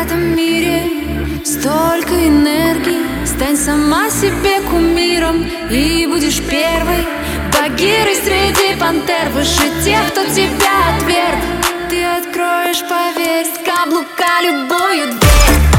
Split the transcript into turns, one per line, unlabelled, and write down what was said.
этом мире столько энергии. Стань сама себе кумиром и будешь первой багирой среди пантер, выше тех, кто тебя отверг. Ты откроешь, поверь, с каблука любую дверь.